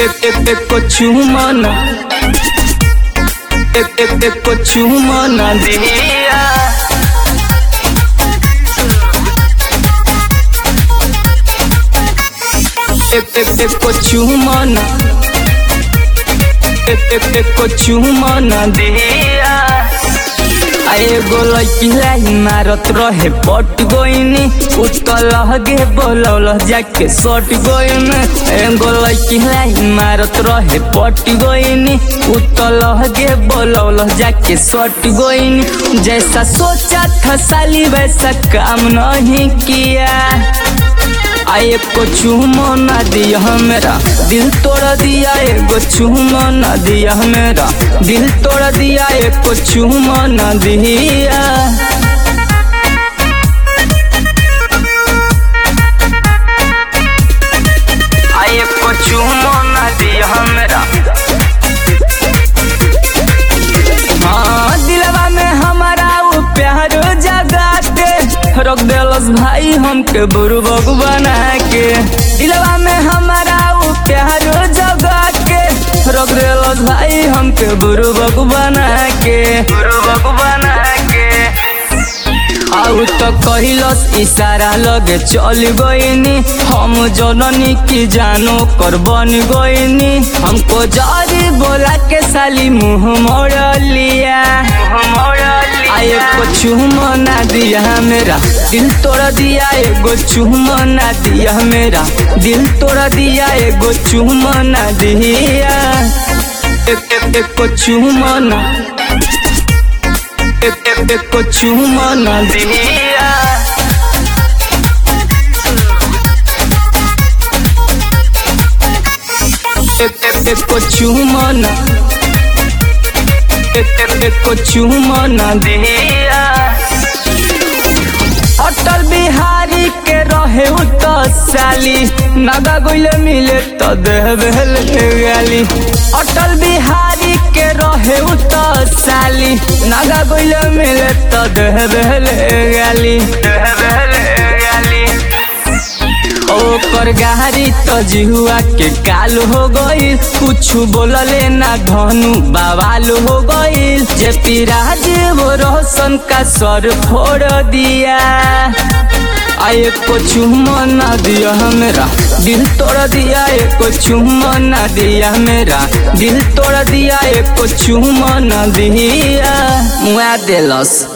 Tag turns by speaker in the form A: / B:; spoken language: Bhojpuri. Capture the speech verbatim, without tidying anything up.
A: एक एक एक को चुमना एक एक एक को चुमना दिया एक एक एक को चुमना एक एक एक को चुमना दिया आए गोलई मारत रहे पट गोइनी उतल गे बोलौल जाके सट गोइन गोलई मारत रहे पट गोइनी उतल गे बोलौल जाके सट गोइनी जैसा सोचा था साली वैसा काम नहीं किया आए को चुमना दिया मेरा दिल तोड़ दिया एगो चुमना दिया मेरा दिल तोड़ दिया एको चुमना दिया आए को चुमना दिया मेरा हाँ दिलवा में हमारा वो प्यार जगा के रख देलस भाई हमके बुरबक बना के दिलवा में हमारा वो प्यार जगा के रख देलस भाई हमके बुरबक बना के बुरबक बना के आउ तो कहिलस इशारा लगे चल गईनी हम जननी की जानो कर बन गईनी हमको जारी बोला के साली मुँह मोड़ लिया आए को चुमना दिया मेरा दिल तोड़ दिया एगो चुमना दिया मेरा दिल तोड़ दिया एगो चुमना दिया एक एक एक को चुमना एक एक एक को चुमना दिया एक एक एक को चुमना एक एक एक को चुमना दिया अटल बिहारी के रहे तो साली नागा गोइले मिले तो देहबेल गाली अटल बिहारी के रहे तो साली नागा गोइले मिले तो देहबेल गाली देहबेल गाली ओकर गाड़ी तो जिहुआ के काल हो गई कुछ बोलले ना धनु बवाल हो गई जे पिराज वो रोशन का सर फोड़ दिया आए को चुमना दिया मेरा दिल तोड़ दिया एको चुमना दिया मेरा दिल तोड़ दिया एको चुमना दिया मुआ देलस।